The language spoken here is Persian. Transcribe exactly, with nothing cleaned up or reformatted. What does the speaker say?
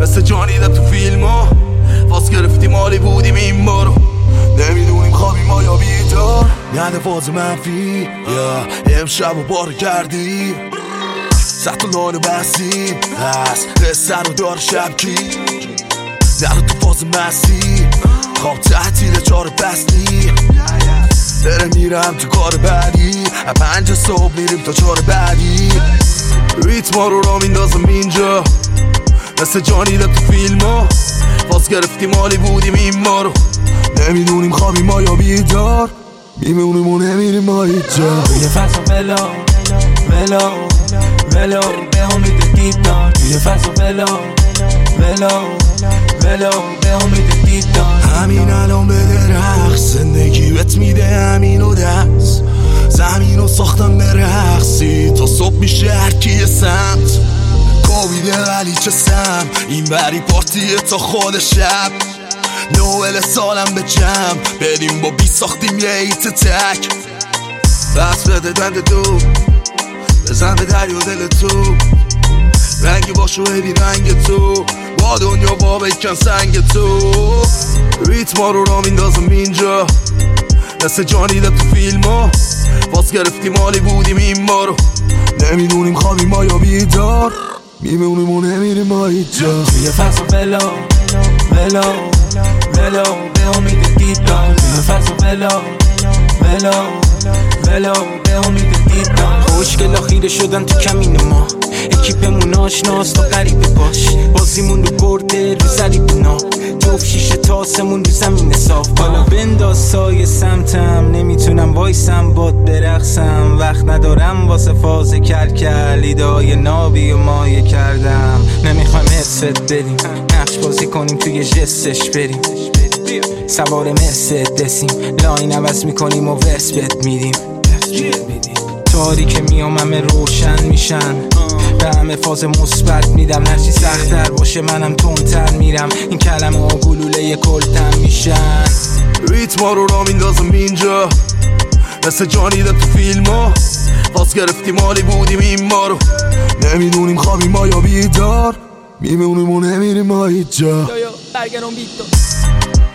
مثل جانیده تو فیلم ها فاز گرفتیم حالی بودیم این بارو نمیدونیم خوابیم ما یا بیدار یعنی فاز منفی یا امشب و بار کردیم سخت و لانو بستیم پس قصه رو دار شب کی در تو فاز مستی خواب تحتیل چار بستی داره میرم تو کار بعدی پنج صبح میریم تا چار بعدی ریتم ها رو را میندازم اینجا مثل جانیده تو فیلم ها فاز گرفتیم حالی بودیم این ما رو نمیدونیم خوابیم ما یا بیدار میمونیم و نمیریم ما هیچ جا توی فصل ولو ولو ولو به امید دیدار توی فصل ولو ولو ولو به امید دیدار همین الان به درخت زندگی بهت میده همین و دست زمین رو ساختم به رقصی تا صبح میشه هرکی سمت کابیده ولی چه سم این بری پارتیه تا خود شب نوئل سالم به جمع بریم با بی ساختیم یه ایت تک بس بده دند دو بزن به دریا دل تو رنگی باشو ببین رنگ تو با دنیا با بکن سنگ تو ریتم ها رو را میندازم اینجا مثل جانیده تو فیلم ها باز گرفتیم حالی بودیم این ما رو نمیدونیم خوابیم ما یا بیدار میمونیم و نمیریم ما هیچ جا توی فصل ولو ولو ولو به امید دیدار توی فصل ولو ولو ولو به امید دیدار خوشگلا خیره شدن تو کمین ما اکیپمون آشناست تا غریبه باش بازیمون رو برده رو زریبونا جفت شیشه تاسمون رو زمین صاف حالا بنداز سایه سمتم نمیتونم وایسم باد برقصم وقت ندارم واسه فاز کرکل ایدای نابی و مایه کردم نمیخوایم حست بریم نقش بازی کنیم توی جستش بریم سوار مرسدسیم لاین عوض میکنیم و ورس بد میدیم تاریک میام همه روشن میشن به همه فاز مثبت میدم هرچی سخت‌تر باشه منم تندتر میرم این کلمه ها گلوله کلتم میشن ریتم ها رو را میندازم اینجا مثل جانیده تو فیلم ها فاز گرفتیم حالی بودیم این ما رو نمیدونیم خوابیم ما یا بیدار میمونیم و نمیریم ما هیچ جا برگرم بیتو